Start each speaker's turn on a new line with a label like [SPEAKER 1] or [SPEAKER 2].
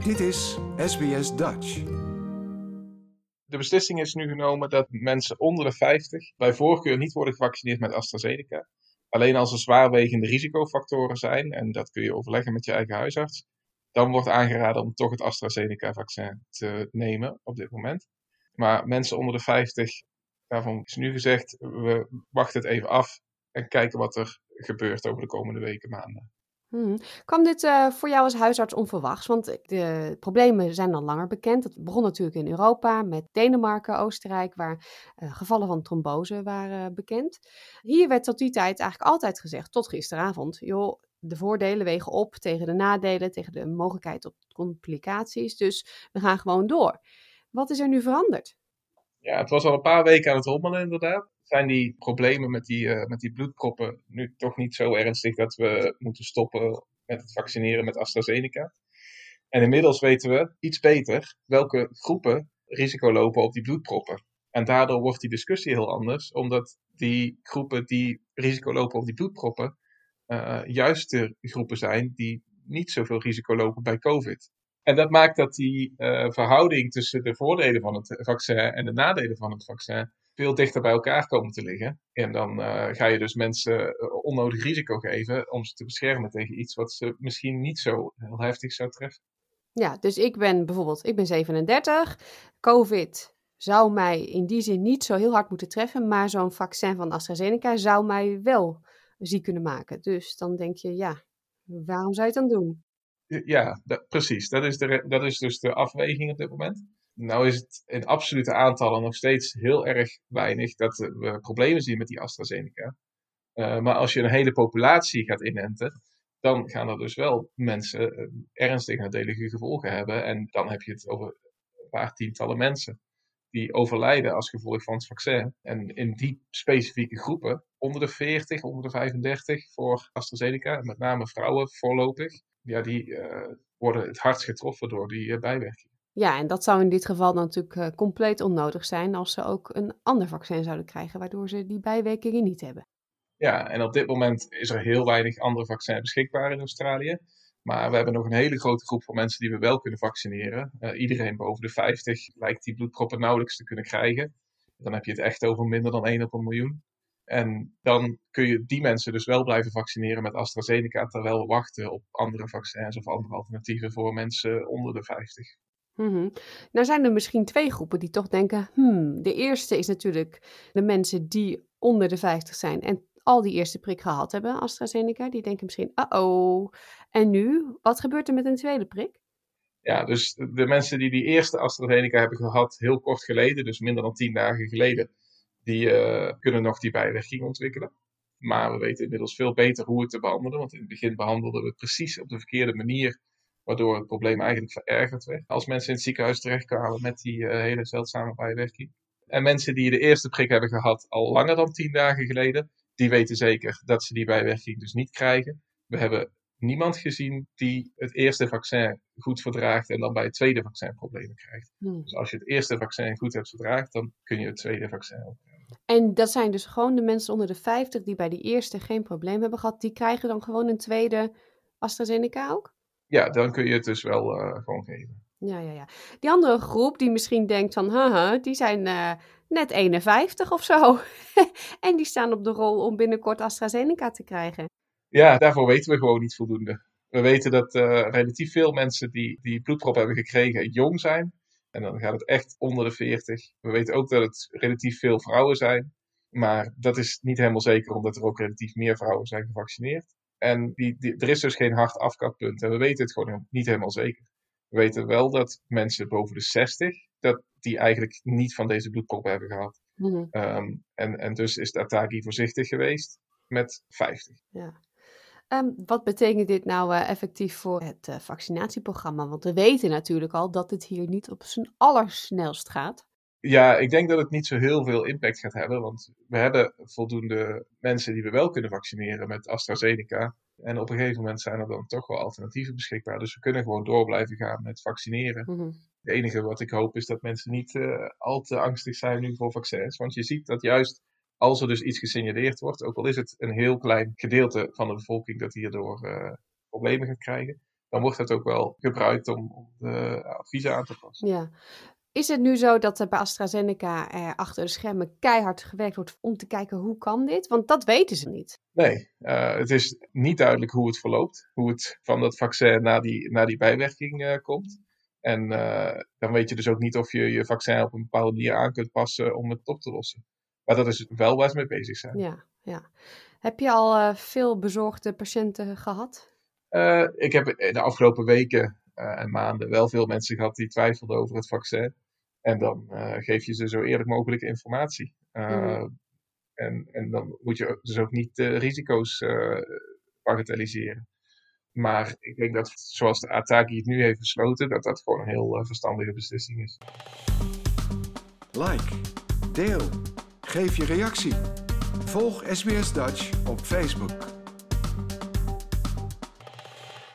[SPEAKER 1] Dit is SBS Dutch.
[SPEAKER 2] De beslissing is nu genomen dat mensen onder de 50 bij voorkeur niet worden gevaccineerd met AstraZeneca. Alleen als er zwaarwegende risicofactoren zijn, en dat kun je overleggen met je eigen huisarts, dan wordt aangeraden om toch het AstraZeneca-vaccin te nemen op dit moment. Maar mensen onder de 50, daarvan is nu gezegd, we wachten het even af en kijken wat er gebeurt over de komende weken, maanden.
[SPEAKER 3] Kwam dit voor jou als huisarts onverwachts? Want de problemen zijn al langer bekend. Dat begon natuurlijk in Europa met Denemarken, Oostenrijk, waar gevallen van trombose waren bekend. Hier werd tot die tijd eigenlijk altijd gezegd, tot gisteravond, joh, de voordelen wegen op tegen de nadelen, tegen de mogelijkheid tot complicaties. Dus we gaan gewoon door. Wat is er nu veranderd?
[SPEAKER 2] Ja, het was al een paar weken aan het rommelen inderdaad. Zijn die problemen met die bloedproppen nu toch niet zo ernstig dat we moeten stoppen met het vaccineren met AstraZeneca? En inmiddels weten we iets beter welke groepen risico lopen op die bloedproppen. En daardoor wordt die discussie heel anders, omdat die groepen die risico lopen op die bloedproppen juist de groepen zijn die niet zoveel risico lopen bij COVID. En dat maakt dat die verhouding tussen de voordelen van het vaccin en de nadelen van het vaccin veel dichter bij elkaar komen te liggen. En dan ga je dus mensen onnodig risico geven om ze te beschermen tegen iets wat ze misschien niet zo heel heftig zou treffen.
[SPEAKER 3] Ja, dus ik ben 37. COVID zou mij in die zin niet zo heel hard moeten treffen, maar zo'n vaccin van AstraZeneca zou mij wel ziek kunnen maken. Dus dan denk je, ja, waarom zou je het dan doen?
[SPEAKER 2] Ja, precies. Dat is dus de afweging op dit moment. Nou is het in absolute aantallen nog steeds heel erg weinig dat we problemen zien met die AstraZeneca. Maar als je een hele populatie gaat inenten, dan gaan er dus wel mensen ernstige nadelige gevolgen hebben. En dan heb je het over een paar tientallen mensen die overlijden als gevolg van het vaccin. En in die specifieke groepen, onder de 40, onder de 35 voor AstraZeneca, met name vrouwen voorlopig, ja, die worden het hardst getroffen door die bijwerking.
[SPEAKER 3] Ja, en dat zou in dit geval dan natuurlijk compleet onnodig zijn als ze ook een ander vaccin zouden krijgen, waardoor ze die bijwerkingen niet hebben.
[SPEAKER 2] Ja, en op dit moment is er heel weinig andere vaccins beschikbaar in Australië. Maar we hebben nog een hele grote groep van mensen die we wel kunnen vaccineren. Iedereen boven de 50 lijkt die bloedproppen nauwelijks te kunnen krijgen. Dan heb je het echt over minder dan 1 op 1 miljoen. En dan kun je die mensen dus wel blijven vaccineren met AstraZeneca, terwijl we wachten op andere vaccins of andere alternatieven voor mensen onder de 50.
[SPEAKER 3] Nou zijn er misschien 2 groepen die toch denken, de eerste is natuurlijk de mensen die onder de 50 zijn en al die eerste prik gehad hebben, AstraZeneca. Die denken misschien, en nu? Wat gebeurt er met een tweede prik?
[SPEAKER 2] Ja, dus de mensen die eerste AstraZeneca hebben gehad, heel kort geleden, dus minder dan 10 dagen geleden, die kunnen nog die bijwerking ontwikkelen. Maar we weten inmiddels veel beter hoe het te behandelen, want in het begin behandelden we het precies op de verkeerde manier, waardoor het probleem eigenlijk verergerd werd. Als mensen in het ziekenhuis terechtkwamen met die hele zeldzame bijwerking. En mensen die de eerste prik hebben gehad al langer dan 10 dagen geleden, die weten zeker dat ze die bijwerking dus niet krijgen. We hebben niemand gezien die het eerste vaccin goed verdraagt en dan bij het tweede vaccin problemen krijgt. Dus als je het eerste vaccin goed hebt verdraagd, dan kun je het tweede vaccin ook krijgen.
[SPEAKER 3] En dat zijn dus gewoon de mensen onder de 50 die bij die eerste geen probleem hebben gehad, die krijgen dan gewoon een tweede AstraZeneca ook?
[SPEAKER 2] Ja, dan kun je het dus wel gewoon geven.
[SPEAKER 3] Ja. Die andere groep die misschien denkt van, die zijn net 51 of zo. En die staan op de rol om binnenkort AstraZeneca te krijgen.
[SPEAKER 2] Ja, daarvoor weten we gewoon niet voldoende. We weten dat relatief veel mensen die bloedprop hebben gekregen jong zijn. En dan gaat het echt onder de 40. We weten ook dat het relatief veel vrouwen zijn. Maar dat is niet helemaal zeker, omdat er ook relatief meer vrouwen zijn gevaccineerd. En er is dus geen hard afkatpunt. En we weten het gewoon niet helemaal zeker. We weten wel dat mensen boven de 60, dat die eigenlijk niet van deze bloedprop hebben gehad. En dus is de Atagi voorzichtig geweest met 50.
[SPEAKER 3] Ja. Wat betekent dit nou effectief voor het vaccinatieprogramma? Want we weten natuurlijk al dat het hier niet op zijn allersnelst gaat.
[SPEAKER 2] Ja, ik denk dat het niet zo heel veel impact gaat hebben, want we hebben voldoende mensen die we wel kunnen vaccineren met AstraZeneca. En op een gegeven moment zijn er dan toch wel alternatieven beschikbaar. Dus we kunnen gewoon door blijven gaan met vaccineren. Het enige wat ik hoop is dat mensen niet al te angstig zijn nu voor vaccins. Want je ziet dat juist als er dus iets gesignaleerd wordt, ook al is het een heel klein gedeelte van de bevolking dat hierdoor problemen gaat krijgen, dan wordt het ook wel gebruikt om de adviezen aan te passen.
[SPEAKER 3] Ja. Is het nu zo dat er bij AstraZeneca achter de schermen keihard gewerkt wordt om te kijken hoe kan dit? Want dat weten ze niet.
[SPEAKER 2] Nee, het is niet duidelijk hoe het verloopt. Hoe het van dat vaccin naar die bijwerking komt. En dan weet je dus ook niet of je je vaccin op een bepaalde manier aan kunt passen om het op te lossen. Maar dat is wel waar ze mee bezig zijn.
[SPEAKER 3] Ja. Heb je al veel bezorgde patiënten gehad?
[SPEAKER 2] Ik heb de afgelopen weken en maanden wel veel mensen gehad die twijfelden over het vaccin. En dan geef je ze zo eerlijk mogelijk informatie. En dan moet je dus ook niet de risico's bagatelliseren. Maar ik denk dat, zoals de ATAGI het nu heeft besloten, dat dat gewoon een heel verstandige beslissing is.
[SPEAKER 1] Like, deel, geef je reactie. Volg SBS Dutch op Facebook.